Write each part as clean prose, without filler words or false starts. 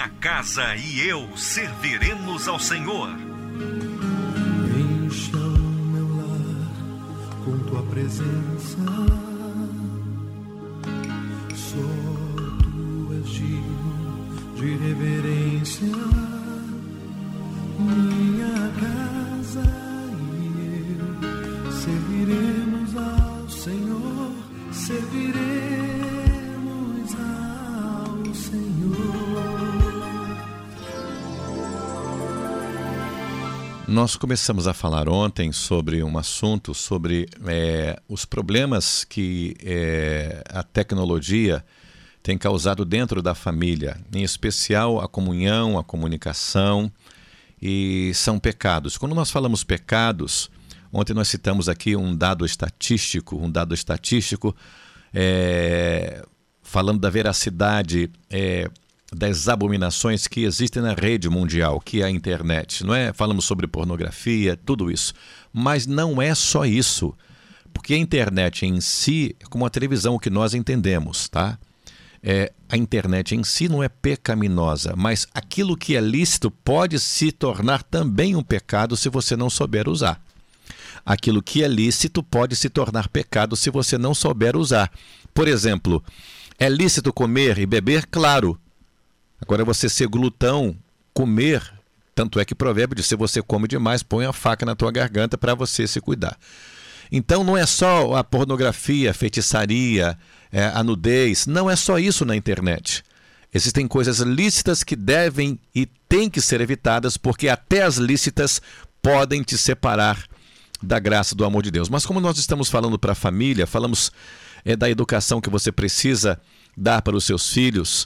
Minha casa e eu serviremos ao Senhor. Encha o meu lar com tua presença. Só tu és digno de reverência. Minha casa e eu serviremos ao Senhor. Serviremos ao Senhor. Nós começamos a falar ontem sobre um assunto, sobre os problemas que a tecnologia tem causado dentro da família, em especial a comunhão, a comunicação, e são pecados. Quando nós falamos pecados, ontem nós citamos aqui um dado estatístico falando da veracidade das abominações que existem na rede mundial, que é a internet, não é? Falamos sobre pornografia, tudo isso. Mas não é só isso, porque a internet em si é como a televisão que nós entendemos, tá? A internet em si não é pecaminosa, mas aquilo que é lícito pode se tornar também um pecado se você não souber usar. Aquilo que é lícito pode se tornar pecado se você não souber usar. Por exemplo, é lícito comer e beber? Claro. Agora, você ser glutão, comer, tanto é que provérbio diz, se você come demais, põe a faca na tua garganta para você se cuidar. Então não é só a pornografia, a feitiçaria, a nudez, não é só isso na internet. Existem coisas lícitas que devem e têm que ser evitadas, porque até as lícitas podem te separar da graça do amor de Deus. Mas como nós estamos falando para a família, falamos da educação que você precisa dar para os seus filhos,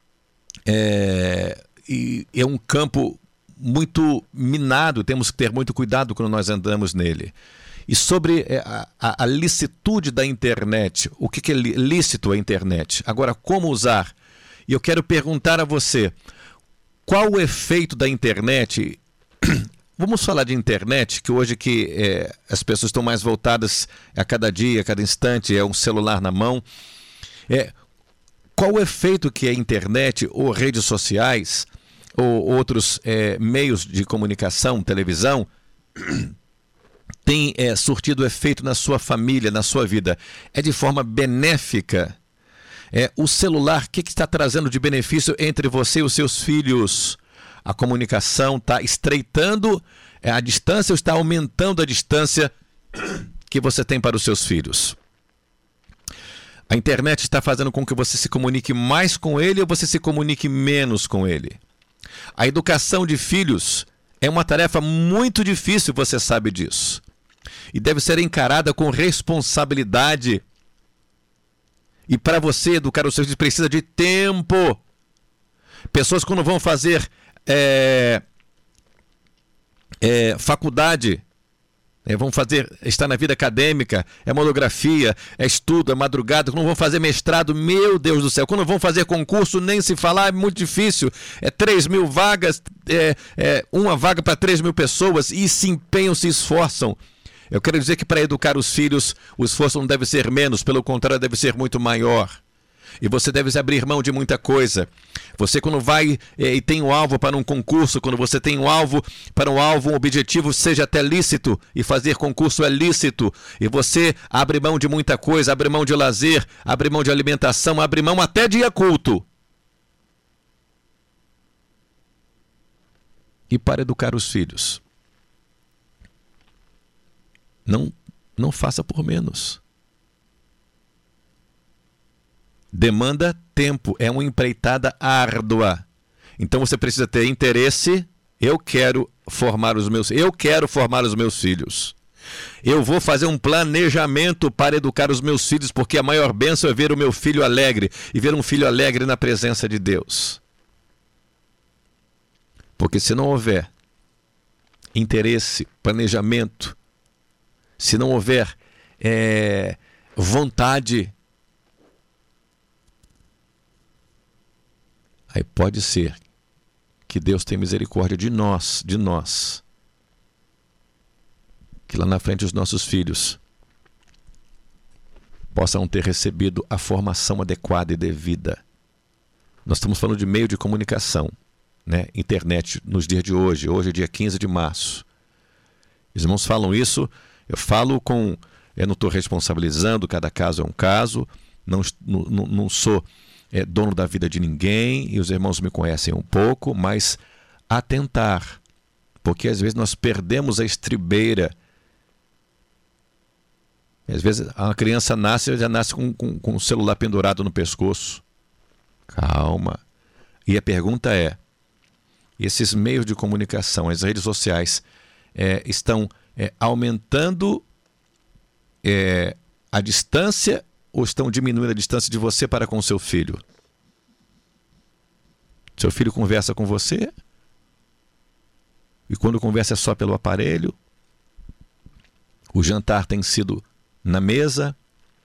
e é um campo muito minado, temos que ter muito cuidado quando nós andamos nele. E sobre a licitude da internet, o que é lícito a internet? Agora, como usar? E eu quero perguntar a você, qual o efeito da internet? Vamos falar de internet, que hoje as pessoas estão mais voltadas a cada dia, a cada instante, é um celular na mão. Qual o efeito que a internet ou redes sociais ou outros meios de comunicação, televisão, tem surtido efeito na sua família, na sua vida? É de forma benéfica? O celular, o que está trazendo de benefício entre você e os seus filhos? A comunicação está estreitando a distância ou está aumentando a distância que você tem para os seus filhos? A internet está fazendo com que você se comunique mais com ele ou você se comunique menos com ele? A educação de filhos é uma tarefa muito difícil, você sabe disso. E deve ser encarada com responsabilidade. E para você educar os seus filhos precisa de tempo. Pessoas quando vão fazer faculdade, vão estar na vida acadêmica, monografia, estudo, madrugada, quando vão fazer mestrado, meu Deus do céu, quando vão fazer concurso, nem se falar, é muito difícil, 3.000 vagas, uma vaga para 3.000 pessoas, e se empenham, se esforçam. Eu quero dizer que para educar os filhos, o esforço não deve ser menos, pelo contrário, deve ser muito maior. E você deve abrir mão de muita coisa. Você quando vai e tem um alvo para um concurso, quando você tem um alvo para um objetivo, seja até lícito, e fazer concurso é lícito, e você abre mão de muita coisa, abre mão de lazer, abre mão de alimentação, abre mão até de ir a culto. E para educar os filhos, não faça por menos. Demanda tempo, é uma empreitada árdua. Então você precisa ter interesse. Eu quero formar os meus filhos. Eu vou fazer um planejamento para educar os meus filhos, porque a maior bênção é ver o meu filho alegre, e ver um filho alegre na presença de Deus. Porque se não houver interesse, planejamento, se não houver vontade, aí pode ser que Deus tenha misericórdia de nós, que lá na frente os nossos filhos possam ter recebido a formação adequada e devida Nós estamos falando de meio de comunicação, né? Internet nos dias de hoje. Hoje é dia 15 de março. Os irmãos falam isso, eu falo com... Eu não estou responsabilizando, cada caso é um caso, não sou dono da vida de ninguém, e os irmãos me conhecem um pouco, mas atentar, porque às vezes nós perdemos a estribeira. Às vezes a criança nasce, já nasce com o celular pendurado no pescoço. Calma. E a pergunta é, esses meios de comunicação, as redes sociais, estão aumentando a distância ou estão diminuindo a distância de você para com seu filho? Seu filho conversa com você e quando conversa é só pelo aparelho. O jantar tem sido na mesa.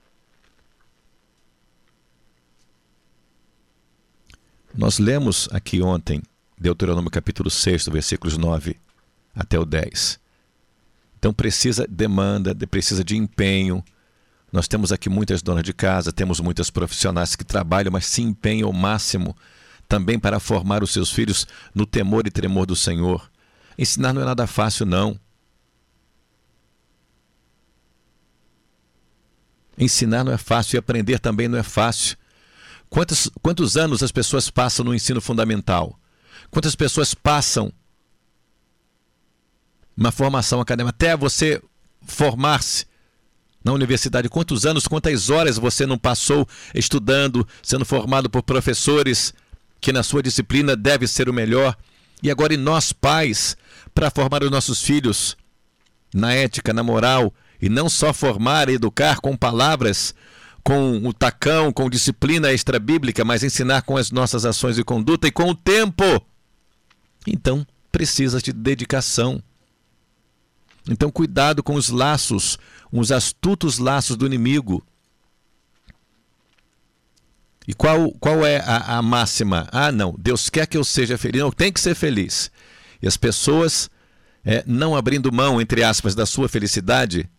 Nós lemos aqui ontem Deuteronômio capítulo 6, versículos 9 até o 10. Então demanda, precisa de empenho. Nós temos aqui muitas donas de casa, temos muitas profissionais que trabalham, mas se empenham ao máximo também para formar os seus filhos no temor e tremor do Senhor. Ensinar não é nada fácil, não. Ensinar não é fácil e aprender também não é fácil. Quantos anos as pessoas passam no ensino fundamental? Quantas pessoas passam uma formação acadêmica, até você formar-se na universidade? Quantos anos, quantas horas você não passou estudando, sendo formado por professores que na sua disciplina deve ser o melhor? E agora e nós pais, para formar os nossos filhos na ética, na moral, e não só formar e educar com palavras, com o tacão, com disciplina extra-bíblica, mas ensinar com as nossas ações e conduta e com o tempo. Então, precisa de dedicação. Então, cuidado com os laços, os astutos laços do inimigo. E qual é a máxima? Ah, não, Deus quer que eu seja feliz. Não, tem que ser feliz. E as pessoas, não abrindo mão, entre aspas, da sua felicidade,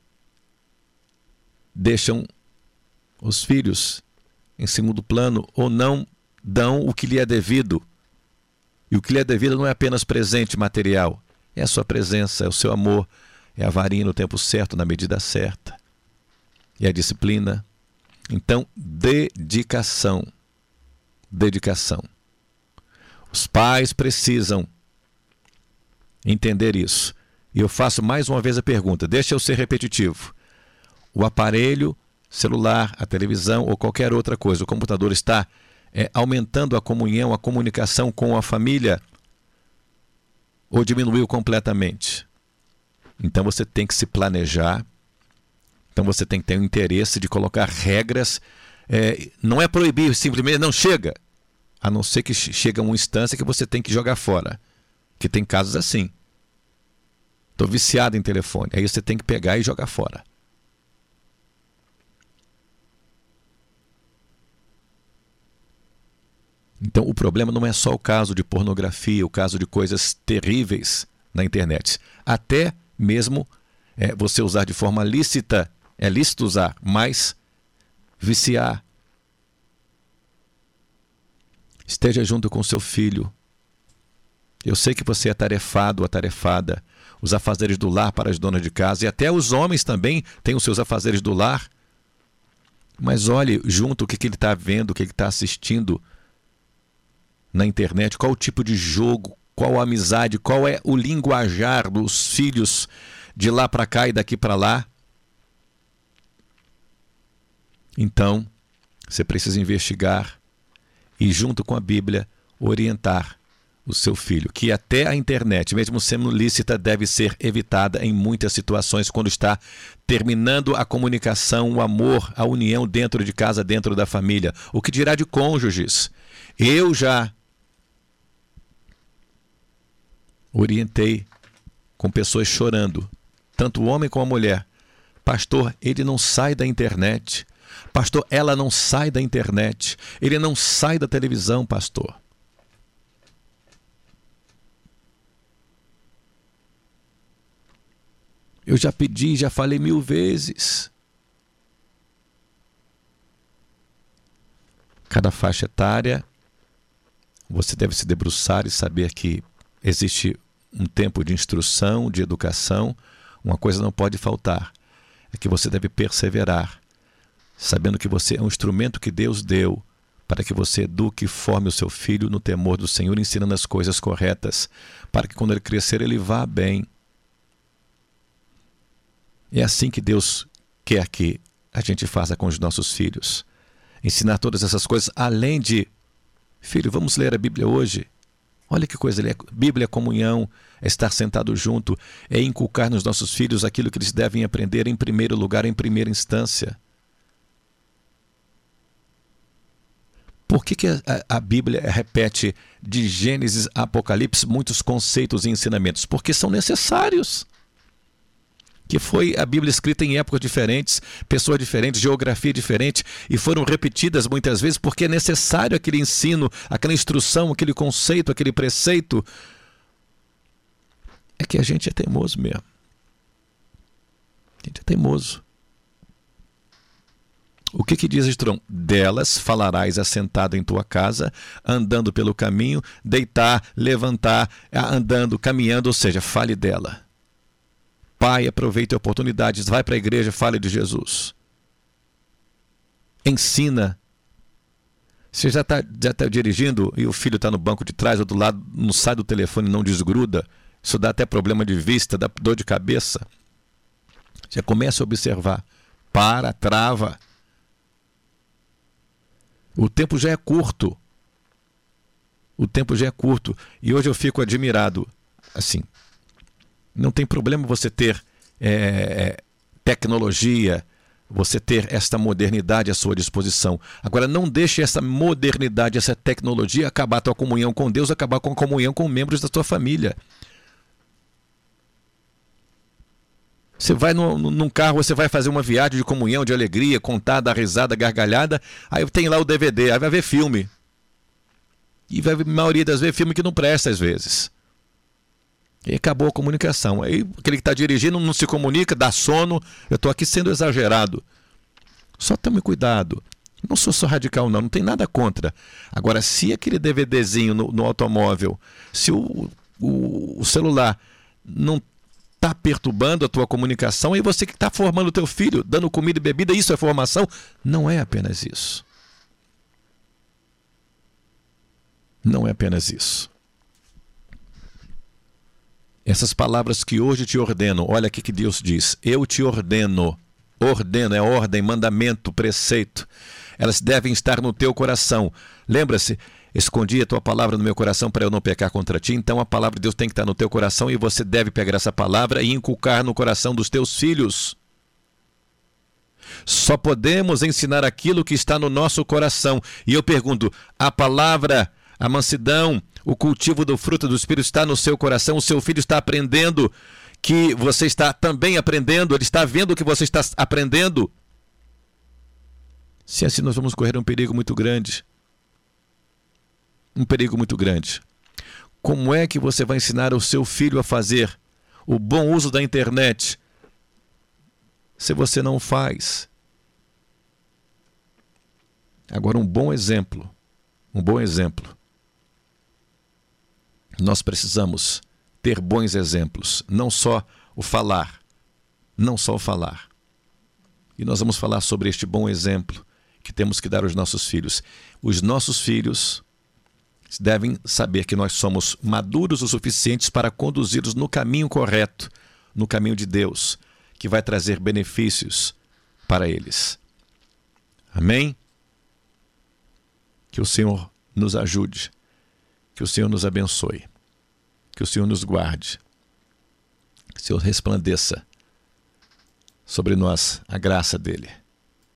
deixam os filhos em segundo plano ou não dão o que lhe é devido. E o que lhe é devido não é apenas presente material, é a sua presença, é o seu amor, é a varinha no tempo certo, na medida certa. E a disciplina. Então, dedicação. Dedicação. Os pais precisam entender isso. E eu faço mais uma vez a pergunta, deixa eu ser repetitivo. O aparelho, celular, a televisão ou qualquer outra coisa, o computador está aumentando a comunhão, a comunicação com a família ou diminuiu completamente? Então você tem que se planejar, então você tem que ter o interesse de colocar regras, não é proibir, simplesmente não chega, a não ser que chega uma instância que você tem que jogar fora, que tem casos assim. Estou viciado em telefone, aí você tem que pegar e jogar fora. Então o problema não é só o caso de pornografia, o caso de coisas terríveis na internet. Até mesmo você usar de forma lícita, é lícito usar, mas viciar. Esteja junto com seu filho. Eu sei que você é atarefado, atarefada. Os afazeres do lar para as donas de casa, e até os homens também têm os seus afazeres do lar. Mas olhe junto o que ele está vendo, o que ele está assistindo na internet, qual o tipo de jogo, qual a amizade, qual é o linguajar dos filhos de lá para cá e daqui para lá. Então, você precisa investigar e, junto com a Bíblia, orientar o seu filho, que até a internet, mesmo sendo lícita, deve ser evitada em muitas situações quando está terminando a comunicação, o amor, a união dentro de casa, dentro da família. O que dirá de cônjuges? Eu já orientei com pessoas chorando, tanto o homem como a mulher. Pastor, ele não sai da internet. Pastor, ela não sai da internet. Ele não sai da televisão, pastor. Eu já pedi, já falei 1000 vezes. Cada faixa etária você deve se debruçar e saber que existe um tempo de instrução, de educação. Uma coisa não pode faltar, é que você deve perseverar, sabendo que você é um instrumento que Deus deu para que você eduque e forme o seu filho no temor do Senhor, ensinando as coisas corretas, para que quando ele crescer ele vá bem. É assim que Deus quer que a gente faça com os nossos filhos. Ensinar todas essas coisas, além de, filho, vamos ler a Bíblia hoje. Olha que coisa, Bíblia é comunhão, é estar sentado junto, é inculcar nos nossos filhos aquilo que eles devem aprender em primeiro lugar, em primeira instância. Por que a Bíblia repete de Gênesis a Apocalipse muitos conceitos e ensinamentos? Porque são necessários. Que foi a Bíblia escrita em épocas diferentes, pessoas diferentes, geografia diferente, e foram repetidas muitas vezes porque é necessário aquele ensino, aquela instrução, aquele conceito, aquele preceito. É que a gente é teimoso mesmo. A gente é teimoso. O que diz Estrão? Delas falarás assentado em tua casa, andando pelo caminho, deitar, levantar, andando, caminhando, ou seja, fale dela. Pai, aproveite oportunidades, vai para a igreja, fale de Jesus. Ensina. Você já está dirigindo e o filho está no banco de trás ou do lado, não sai do telefone, não desgruda. Isso dá até problema de vista, dá dor de cabeça. Já começa a observar. Para, trava. O tempo já é curto. O tempo já é curto. E hoje eu fico admirado. Assim, não tem problema você ter tecnologia, você ter esta modernidade à sua disposição. Agora, não deixe essa modernidade, essa tecnologia acabar a tua comunhão com Deus, acabar com a comunhão com membros da tua família. Você vai num carro, você vai fazer uma viagem de comunhão, de alegria, contar, dar risada, gargalhada, aí tem lá o DVD, aí vai ver filme. E vai, a maioria das vezes, filme que não presta às vezes. E acabou a comunicação. Aí aquele que está dirigindo não se comunica, dá sono. Eu estou aqui sendo exagerado. Só tome cuidado. Não sou só radical, não tem nada contra. Agora, se aquele DVDzinho no automóvel, se o celular não está perturbando a tua comunicação, e você que está formando o teu filho, dando comida e bebida, isso é formação? Não é apenas isso. Não é apenas isso. Essas palavras que hoje te ordeno, olha aqui que Deus diz, eu te ordeno, ordeno é ordem, mandamento, preceito, elas devem estar no teu coração. Lembra-se, escondi a tua palavra no meu coração para eu não pecar contra ti, então a palavra de Deus tem que estar no teu coração e você deve pegar essa palavra e inculcar no coração dos teus filhos. Só podemos ensinar aquilo que está no nosso coração. E eu pergunto, a palavra, a mansidão, o cultivo do fruto do Espírito está no seu coração, o seu filho está aprendendo que você está também aprendendo, ele está vendo o que você está aprendendo. Se assim nós vamos correr um perigo muito grande. Um perigo muito grande. Como é que você vai ensinar o seu filho a fazer o bom uso da internet se você não faz? Agora, um bom exemplo. Nós precisamos ter bons exemplos, não só o falar. E nós vamos falar sobre este bom exemplo que temos que dar aos nossos filhos. Os nossos filhos devem saber que nós somos maduros o suficientes para conduzi-los no caminho correto, no caminho de Deus, que vai trazer benefícios para eles. Amém? Que o Senhor nos ajude, que o Senhor nos abençoe, que o Senhor nos guarde, que o Senhor resplandeça sobre nós a graça dele.